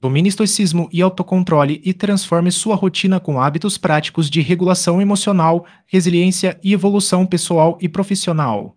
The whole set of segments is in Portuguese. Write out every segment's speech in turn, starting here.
Domine estoicismo e autocontrole e transforme sua rotina com hábitos práticos de regulação emocional, resiliência e evolução pessoal e profissional.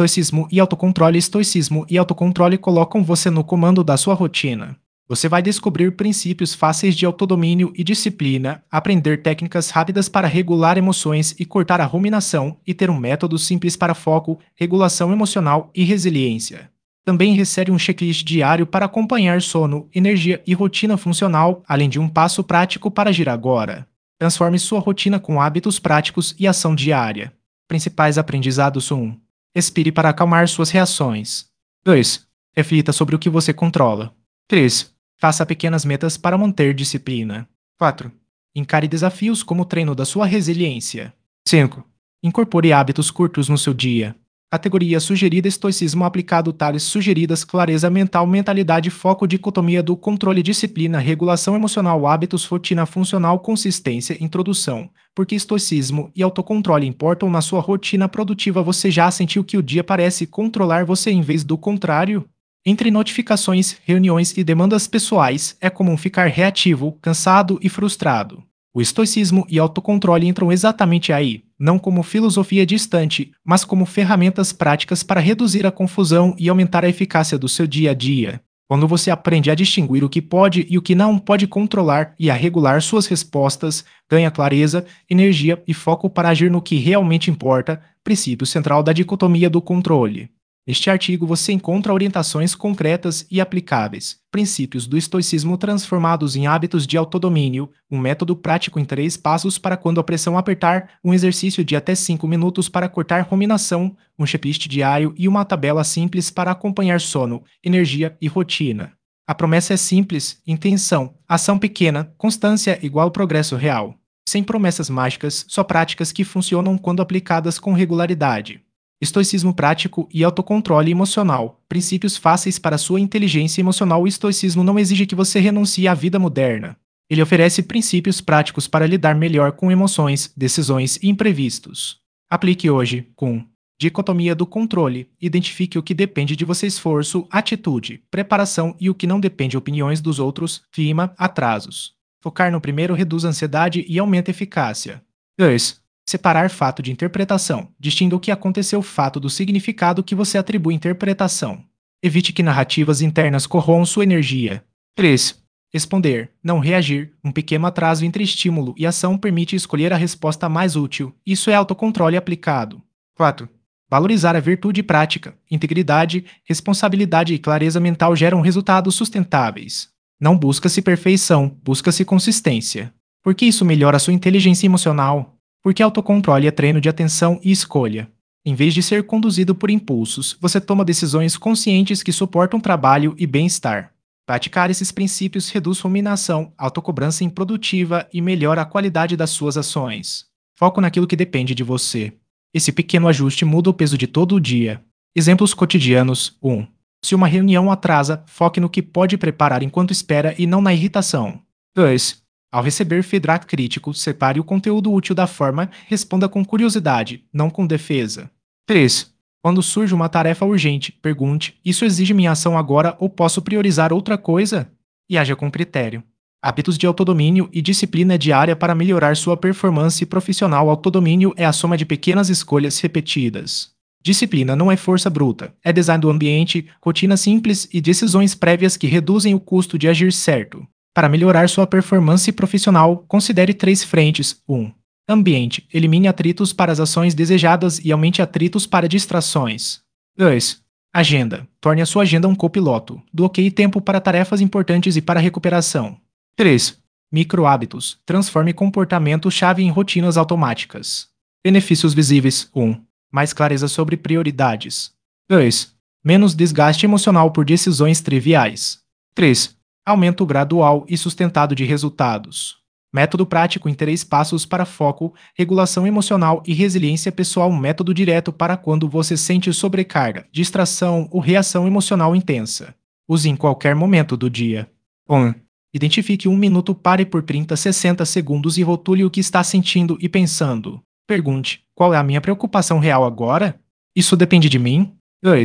Estoicismo e autocontrole colocam você no comando da sua rotina. Você vai descobrir princípios fáceis de autodomínio e disciplina, aprender técnicas rápidas para regular emoções e cortar a ruminação, e ter um método simples para foco, regulação emocional e resiliência. Também recebe um checklist diário para acompanhar sono, energia e rotina funcional, além de um passo prático para agir agora. Transforme sua rotina com hábitos práticos e ação diária. Principais aprendizados: 1. Expire para acalmar suas reações. 2. Reflita sobre o que você controla. 3. Faça pequenas metas para manter disciplina. 4. Encare desafios como treino da sua resiliência. 5. Incorpore hábitos curtos no seu dia. Categoria sugerida: estoicismo aplicado. Tales sugeridas: clareza mental, mentalidade, foco, dicotomia do controle, disciplina, regulação emocional, hábitos, rotina funcional, consistência, introdução. Porque estoicismo e autocontrole importam na sua rotina produtiva. Você já sentiu que o dia parece controlar você em vez do contrário? Entre notificações, reuniões e demandas pessoais, é comum ficar reativo, cansado e frustrado. O estoicismo e autocontrole entram exatamente aí, não como filosofia distante, mas como ferramentas práticas para reduzir a confusão e aumentar a eficácia do seu dia a dia. Quando você aprende a distinguir o que pode e o que não pode controlar e a regular suas respostas, ganha clareza, energia e foco para agir no que realmente importa, princípio central da dicotomia do controle. Neste artigo você encontra orientações concretas e aplicáveis, princípios do estoicismo transformados em hábitos de autodomínio, um método prático em 3 passos para quando a pressão apertar, um exercício de até 5 minutos para cortar ruminação, um checklist diário e uma tabela simples para acompanhar sono, energia e rotina. A promessa é simples: intenção, ação pequena, constância igual progresso real. Sem promessas mágicas, só práticas que funcionam quando aplicadas com regularidade. Estoicismo prático e autocontrole emocional. Princípios fáceis para sua inteligência emocional. O estoicismo não exige que você renuncie à vida moderna. Ele oferece princípios práticos para lidar melhor com emoções, decisões e imprevistos. Aplique hoje com dicotomia do controle. Identifique o que depende de você: esforço, atitude, preparação, e o que não depende: opiniões dos outros, clima, atrasos. Focar no primeiro reduz a ansiedade e aumenta a eficácia. 2. Separar fato de interpretação. Distinga o que aconteceu fato do significado que você atribui à interpretação. Evite que narrativas internas corroam sua energia. 3. Responder, não reagir. Um pequeno atraso entre estímulo e ação permite escolher a resposta mais útil. Isso é autocontrole aplicado. 4. Valorizar a virtude prática. Integridade, responsabilidade e clareza mental geram resultados sustentáveis. Não busca-se perfeição, busca-se consistência. Por que isso melhora sua inteligência emocional? Porque autocontrole é treino de atenção e escolha. Em vez de ser conduzido por impulsos, você toma decisões conscientes que suportam trabalho e bem-estar. Praticar esses princípios reduz ruminação, autocobrança improdutiva e melhora a qualidade das suas ações. Foco naquilo que depende de você. Esse pequeno ajuste muda o peso de todo o dia. Exemplos cotidianos: 1. Se uma reunião atrasa, foque no que pode preparar enquanto espera e não na irritação. 2. Ao receber feedback crítico, separe o conteúdo útil da forma, responda com curiosidade, não com defesa. 3. Quando surge uma tarefa urgente, pergunte: isso exige minha ação agora ou posso priorizar outra coisa? E haja com critério. Hábitos de autodomínio e disciplina diária para melhorar sua performance profissional. Autodomínio é a soma de pequenas escolhas repetidas. Disciplina não é força bruta, é design do ambiente, rotina simples e decisões prévias que reduzem o custo de agir certo. Para melhorar sua performance profissional, considere 3 frentes. 1. Ambiente. Elimine atritos para as ações desejadas e aumente atritos para distrações. 2. Agenda. Torne a sua agenda um copiloto. Bloqueie tempo para tarefas importantes e para recuperação. 3. Micro-hábitos. Transforme comportamento-chave em rotinas automáticas. Benefícios visíveis. 1. Mais clareza sobre prioridades. 2. Menos desgaste emocional por decisões triviais. 3. Aumento gradual e sustentado de resultados. Método prático em 3 passos para foco, regulação emocional e resiliência pessoal. Um método direto para quando você sente sobrecarga, distração ou reação emocional intensa. Use em qualquer momento do dia. 1. Identifique 1 minuto, pare por 30 a 60 segundos e rotule o que está sentindo e pensando. Pergunte: qual é a minha preocupação real agora? Isso depende de mim? 2.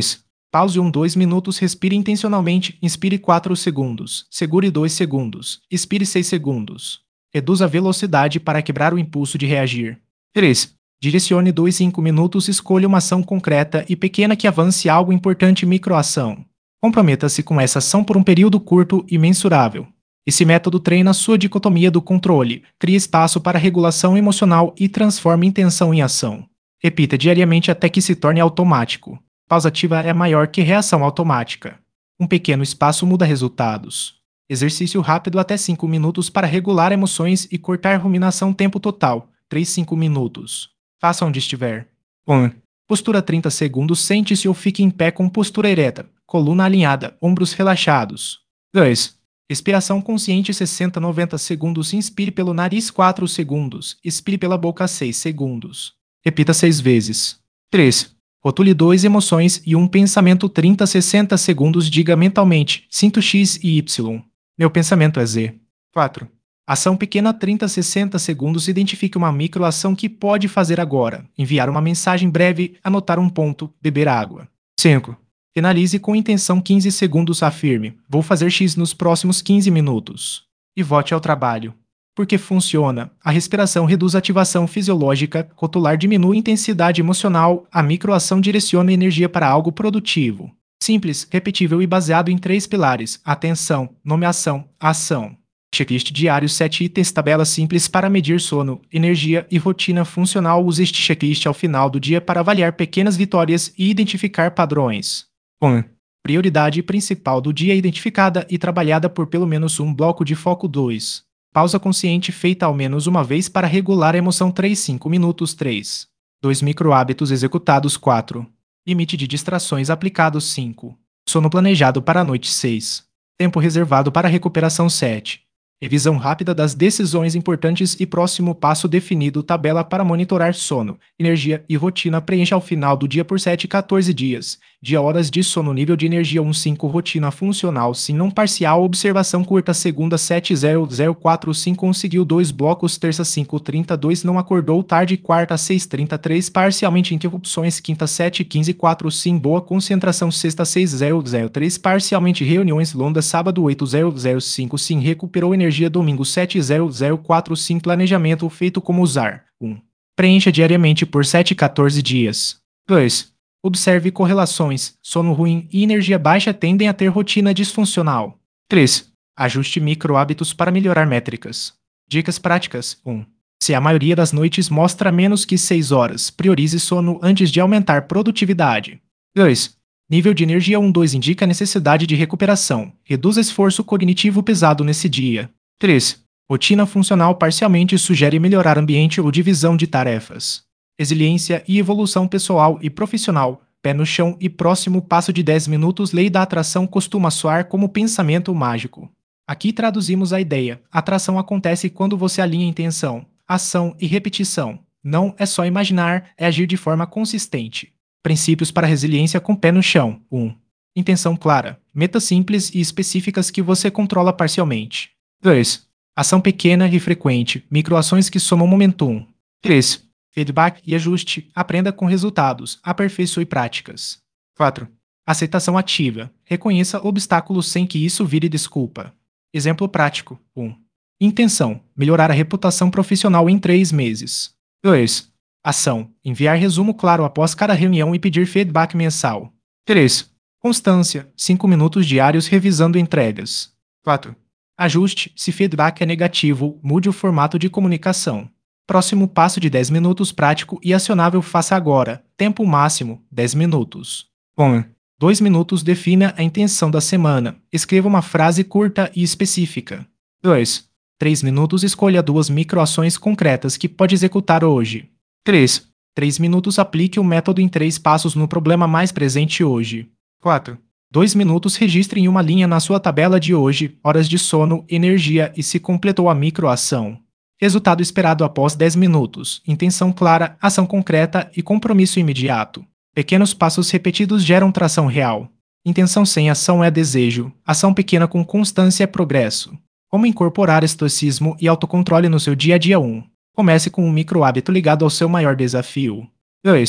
Pause 2 minutos, respire intencionalmente, inspire 4 segundos, segure 2 segundos, expire 6 segundos. Reduza a velocidade para quebrar o impulso de reagir. 3. Direcione 2 5 minutos, escolha uma ação concreta e pequena que avance algo importante, microação. Comprometa-se com essa ação por um período curto e mensurável. Esse método treina sua dicotomia do controle, cria espaço para regulação emocional e transforma intenção em ação. Repita diariamente até que se torne automático. Pausa ativa é maior que reação automática. Um pequeno espaço muda resultados. Exercício rápido até 5 minutos para regular emoções e cortar ruminação. Tempo total, 3-5 minutos. Faça onde estiver. 1. Postura 30 segundos, sente-se ou fique em pé com postura ereta, coluna alinhada, ombros relaxados. 2. Respiração consciente 60-90 segundos, inspire pelo nariz 4 segundos, expire pela boca 6 segundos. Repita 6 vezes. 3. Rotule 2 emoções e um pensamento 30-60 segundos, diga mentalmente, sinto X e Y. Meu pensamento é Z. 4. Ação pequena 30-60 segundos, identifique uma microação que pode fazer agora, enviar uma mensagem breve, anotar um ponto, beber água. 5. Finalize com intenção 15 segundos, afirme, vou fazer X nos próximos 15 minutos. E volte ao trabalho. Porque funciona. A respiração reduz a ativação fisiológica, rotular diminui a intensidade emocional, a microação direciona a energia para algo produtivo. Simples, repetível e baseado em 3 pilares: atenção, nomeação, ação. Checklist diário 7 itens, tabela simples para medir sono, energia e rotina funcional. Use este checklist ao final do dia para avaliar pequenas vitórias e identificar padrões. 1. Prioridade principal do dia identificada e trabalhada por pelo menos um bloco de foco. 2. Pausa consciente feita ao menos uma vez para regular a emoção. 3-5 minutos. 3. 2 microhábitos executados. 4. Limite de distrações aplicado. 5. Sono planejado para a noite. 6. Tempo reservado para recuperação. 7. Revisão rápida das decisões importantes e próximo passo definido. Tabela para monitorar sono, energia e rotina. Preencha ao final do dia por 7-14 dias. Dia, horas de sono, nível de energia 1-5. Rotina funcional, sim não parcial. Observação curta. Segunda 7:00-4:05. Conseguiu 2 blocos. Terça 5:32. Não acordou tarde. Quarta 6:33. Parcialmente. Interrupções. Quinta 7:15-4. Sim, boa concentração. Sexta 6:00-3. Parcialmente. Reuniões longas. Sábado 8:00-5. Sim, recuperou energia. Domingo 7:00-4. Sim, planejamento feito. Como usar. 1. Preencha diariamente por 7-14 dias. 2. Observe correlações. Sono ruim e energia baixa tendem a ter rotina disfuncional. 3. Ajuste micro-hábitos para melhorar métricas. Dicas práticas. 1. Se a maioria das noites mostra menos que 6 horas, priorize sono antes de aumentar produtividade. 2. Nível de energia 1-2 indica a necessidade de recuperação. Reduza esforço cognitivo pesado nesse dia. 3. Rotina funcional parcialmente sugere melhorar ambiente ou divisão de tarefas. Resiliência e evolução pessoal e profissional. Pé no chão e próximo passo de 10 minutos. Lei da atração costuma soar como pensamento mágico. Aqui traduzimos a ideia. Atração acontece quando você alinha intenção, ação e repetição. Não é só imaginar, é agir de forma consistente. Princípios para resiliência com pé no chão. 1. Intenção clara. Metas simples e específicas que você controla parcialmente. 2. Ação pequena e frequente. Microações que somam momentum. 3. Feedback e ajuste. Aprenda com resultados. Aperfeiçoe práticas. 4. Aceitação ativa. Reconheça obstáculos sem que isso vire desculpa. Exemplo prático. 1. Intenção. Melhorar a reputação profissional em 3 meses. 2. Ação. Enviar resumo claro após cada reunião e pedir feedback mensal. 3. Constância. 5 minutos diários revisando entregas. 4. Ajuste. Se feedback é negativo, mude o formato de comunicação. Próximo passo de 10 minutos prático e acionável. Faça agora. Tempo máximo, 10 minutos. 1. 2 minutos. Defina a intenção da semana. Escreva uma frase curta e específica. 2. 3 minutos. Escolha 2 microações concretas que pode executar hoje. 3. 3 minutos. Aplique o método em 3 passos no problema mais presente hoje. 4. 2 minutos. Registre em uma linha na sua tabela de hoje, horas de sono, energia e se completou a microação. Resultado esperado após 10 minutos. Intenção clara, ação concreta e compromisso imediato. Pequenos passos repetidos geram tração real. Intenção sem ação é desejo. Ação pequena com constância é progresso. Como incorporar estoicismo e autocontrole no seu dia a dia? 1. Comece com um micro hábito ligado ao seu maior desafio. 2.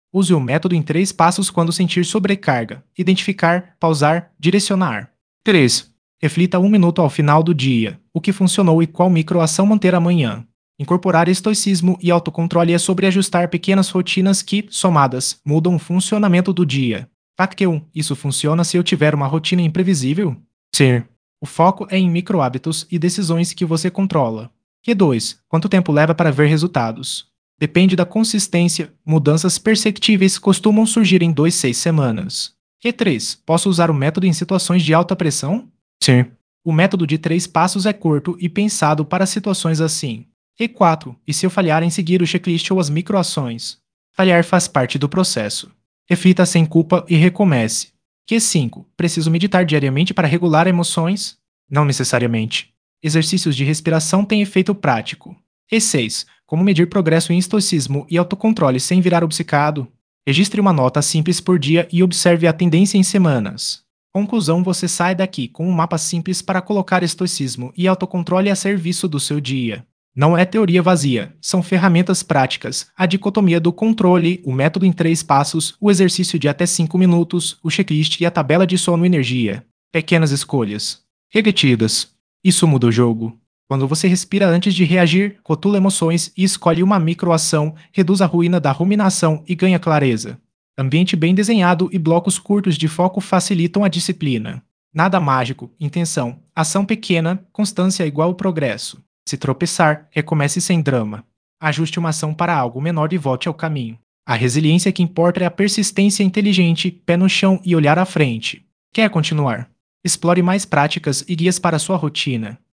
Use o método em 3 passos quando sentir sobrecarga: identificar, pausar, direcionar. 3. Reflita 1 minuto ao final do dia: o que funcionou e qual microação manter amanhã. Incorporar estoicismo e autocontrole é sobre ajustar pequenas rotinas que, somadas, mudam o funcionamento do dia. Fact 1. Isso funciona se eu tiver uma rotina imprevisível? Sim. O foco é em microhábitos e decisões que você controla. Q2. Quanto tempo leva para ver resultados? Depende da consistência, mudanças perceptíveis costumam surgir em 2, 6 semanas. Q3. Posso usar o método em situações de alta pressão? Sim. O método de 3 passos é curto e pensado para situações assim. Q4. E se eu falhar em seguir o checklist ou as microações? Falhar faz parte do processo. Reflita sem culpa e recomece. Q5. Preciso meditar diariamente para regular emoções? Não necessariamente. Exercícios de respiração têm efeito prático. E6. Como medir progresso em estoicismo e autocontrole sem virar obcecado? Registre uma nota simples por dia e observe a tendência em semanas. Conclusão: você sai daqui com um mapa simples para colocar estoicismo e autocontrole a serviço do seu dia. Não é teoria vazia, são ferramentas práticas, a dicotomia do controle, o método em 3 passos, o exercício de até 5 minutos, o checklist e a tabela de sono e energia. Pequenas escolhas repetidas. Isso muda o jogo. Quando você respira antes de reagir, rotula emoções e escolhe uma microação, reduz a ruína da ruminação e ganha clareza. Ambiente bem desenhado e blocos curtos de foco facilitam a disciplina. Nada mágico, intenção, ação pequena, constância igual progresso. Se tropeçar, recomece sem drama. Ajuste uma ação para algo menor e volte ao caminho. A resiliência que importa é a persistência inteligente, pé no chão e olhar à frente. Quer continuar? Explore mais práticas e guias para sua rotina.